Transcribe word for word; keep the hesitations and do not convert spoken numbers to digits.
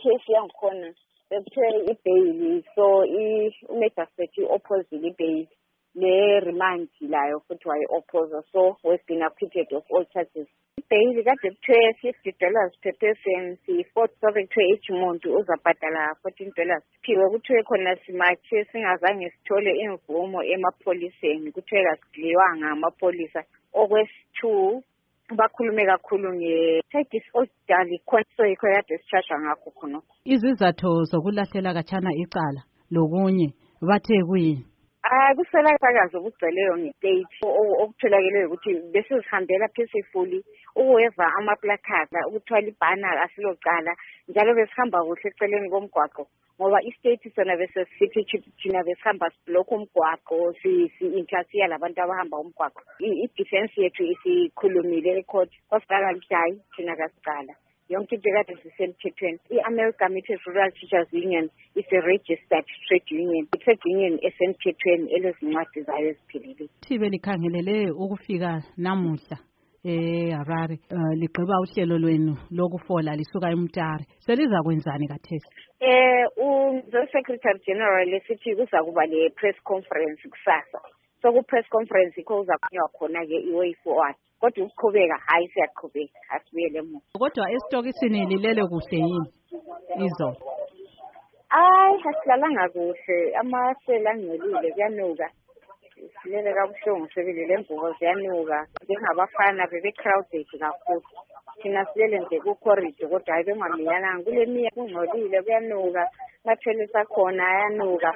case yangikhona bekuthiwe i-bail, so i-magistrate i-opposile i-bail. Le remand layo futhi wayi-opposa, so we've been acquitted of all charges. I-bail kade kuthiwe fifty dollars per person, si-forty sobe kuthiwe each muntu uzabhadala fourteen dollars. Phiwe kuthiwe khona simathe singazange sithole imvumo emapholiseni, kuthiwe kasidliwanga amapolisa. Okwesi-two bakhulume kakhulu nge-side disorderly conduct yikho kade sishasha ngakho khona. Izizathu zokulahlela katshana icala lokunye bathe kuyini? Ah, kuselakakazi okugcweleyo nge-state okutholakeleyo ukuthi besizihambela peacefully ukuweva amaplakada ukuthwala ibhana asilocala njalo besihamba kuhle eceleni komgwaqo ngoba i-state sona besesithi thina besihamba siblock umgwaqo si-interfere labantu abahamba umgwaqo. I-defense yethu isikhulumile ecourt kwasibaka lidayi thina kasicala yonke into kade sisemthethweni. I-Amalgamated Rural Teachers Union is a registered trade union, i-trade union esemthethweni elezincwadi zayo eziphelele. Thibe likhangelele ukufika namuhla eHarare uh, ligqiba uhlelo lwenu lokufola lisuka eMtare, seliza kwenzani kathesi? Eh u-Secretary General lesithi kuza kuba le press conference kusasa, so ku-press conference ikho uzakunywa khona ke i-way forward. Kodwa ukuqhubeka hayi siyaqhubeka asibuyele emuva. Kodwa esitokisini lilele kuhle yini izolo? Hayi asilalanga kuhle, amasela angcolile kuyanuka. Silele kabuhlungu sebilele emvuko ziyanuka. Njengabafana bebe-crowded kakhulu. Thina silele nje ku-corridor kodwa hayi bengamiyalanga. Kule miya kungcolile kuyanuka, mathwele sakhona ayanuka.